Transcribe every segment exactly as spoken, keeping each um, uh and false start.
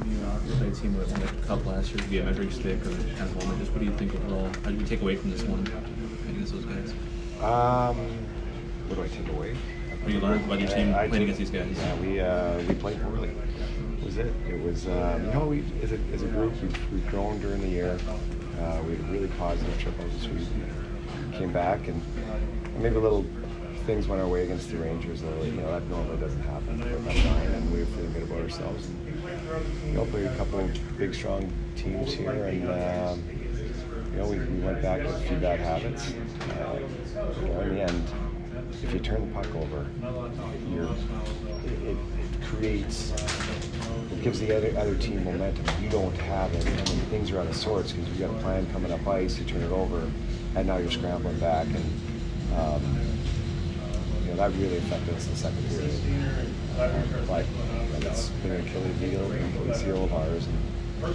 You uh, played a team with a cup last year to be a measuring stick or kind of moment. Just what do you think overall? How do you take away from this one against those guys? Um, what do I take away? What do you learn about your team I, I playing took, against these guys? Yeah, we uh, we played poorly. Was it? It was. Um, you know, we as a as a group we've, we've grown during the year. Uh, we had a really positive trip out this week. Came back and maybe a little things went our way against the Rangers. Though, you know, that normally doesn't happen. But that's fine, and we were feeling good about ourselves. And, you know, played a couple of big, strong teams here, and um, you know, we, we went back with a few bad habits. Uh, you know, in the end, if you turn the puck over, you're, it, it creates, it gives the other other team momentum. You don't have it, and when things are out of sorts because you've got a plan coming up ice, you turn it over, and now you're scrambling back, and um, you know that really affected us in the second period. Uh, but it's been an Achilles heel, Achilles heel of ours. And,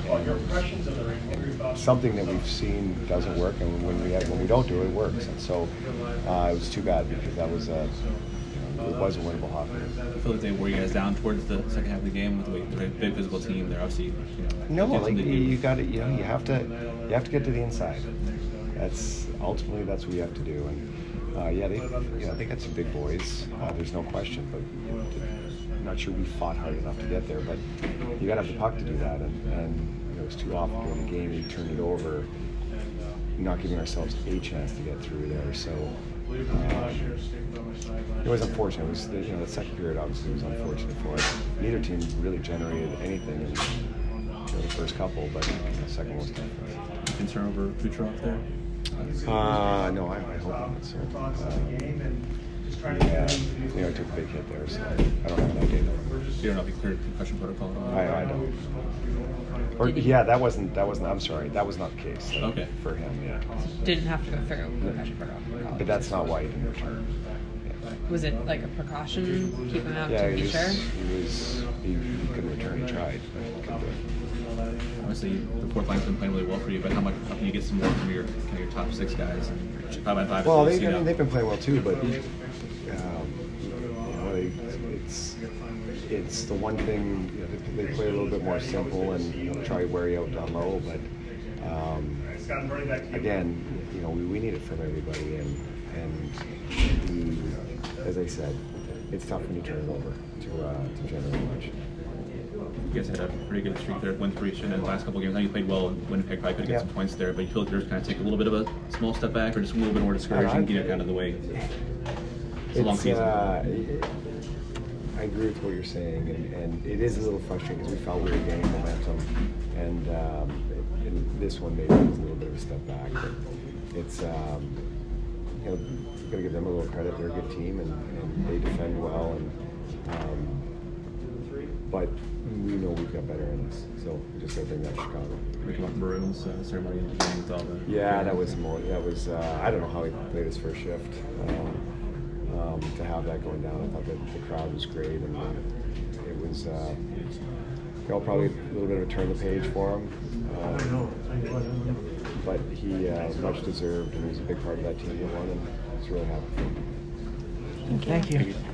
and something that we've seen doesn't work, and when we have, when we don't do it, it works. And so uh, it was too bad because that was a it was a winnable hockey. I feel like they wore you guys down towards the second half of the game with the way they're a big physical team. They're obviously you know. No, like you, you got to, you know, you have to, you have to get to the inside. That's ultimately that's what you have to do. And uh, yeah, they, you know, they got some big boys. Uh, there's no question, but. I'm not sure we fought hard enough to get there, but you got to have the puck to do that, and, and you know, it was too often during the game we turned it over, not giving ourselves a chance to get through there. So um, it was unfortunate. It was the, you know the second period obviously was unfortunate for us. Neither team really generated anything in you know, the first couple, but the second was tough. Concern over Kucherov there? Uh, no, I, I hope not. So. Uh, Yeah, you know, I took a big hit there, so I don't have that data. You don't know if he cleared concussion protocol at all? I, I don't. Or, yeah, that wasn't, that wasn't, I'm sorry, that was not the case. Uh, okay. For him, yeah. Didn't have to go through concussion protocol. But that's not why he didn't return. Yeah. Was it like a precaution, keep him out yeah, to be was, sure? he was, he, he couldn't return, he tried, but he couldn't do it. Obviously, the fourth line's been playing really well for you, but how much how can you get some more from your kind of your top six guys and five by five? Well, they, I mean, they've been playing well too, but um, you know, they, it's it's the one thing, you know, they, they play a little bit more simple and you know, try to wear you out down low, but um, again, you know, we, we need it from everybody, and and we, as I said, it's tough when you turn it over to uh, to generate much. You guys had a pretty good streak there, win three in the last couple of games. I know you played well, and Winnipeg probably could have got some points there, but you feel like there's kind of take a little bit of a small step back, or just a little bit more discouraging, you know, kind of the way it's a long season. Uh, I agree with what you're saying, and, and it is a little frustrating because we felt we were gaining momentum, and um, in this one maybe it was a little bit of a step back, but it's, um, you know, you've got to give them a little credit. They're a good team, and, and they defend well, and um, but we know we've got better in us, so we just got to bring that to Chicago. We come up Maroons uh, ceremony in the game with all the. Yeah, that was more. That was. Uh, I don't know how he played his first shift. Um, um, to have that going down, I thought that the crowd was great, and uh, it was. Uh, you know, probably a little bit of a turn the page for him. Um, but he uh, much deserved, and he was a big part of that team that won, and I was really happy for him. Thank you. Thank you.